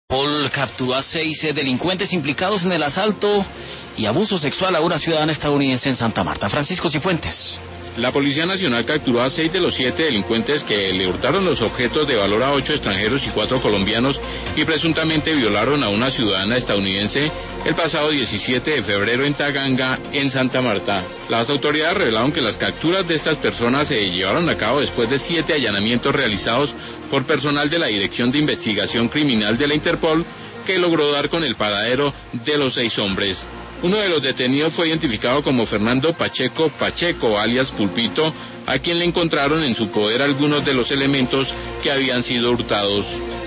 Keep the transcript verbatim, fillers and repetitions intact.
Interpol capturó a seis delincuentes implicados en el asalto y abuso sexual a una ciudadana estadounidense en Santa Marta. Francisco Cifuentes. La Policía Nacional capturó a seis de los siete delincuentes que le hurtaron los objetos de valor a ocho extranjeros y cuatro colombianos y presuntamente violaron a una ciudadana estadounidense el pasado diecisiete de febrero en Taganga, en Santa Marta. Las autoridades revelaron que las capturas de estas personas se llevaron a cabo después de siete allanamientos realizados por personal de la Dirección de Investigación Criminal de la Interpol, que logró dar con el paradero de los seis hombres. Uno de los detenidos fue identificado como Fernando Pacheco Pacheco, alias Pulpito, a quien le encontraron en su poder algunos de los elementos que habían sido hurtados.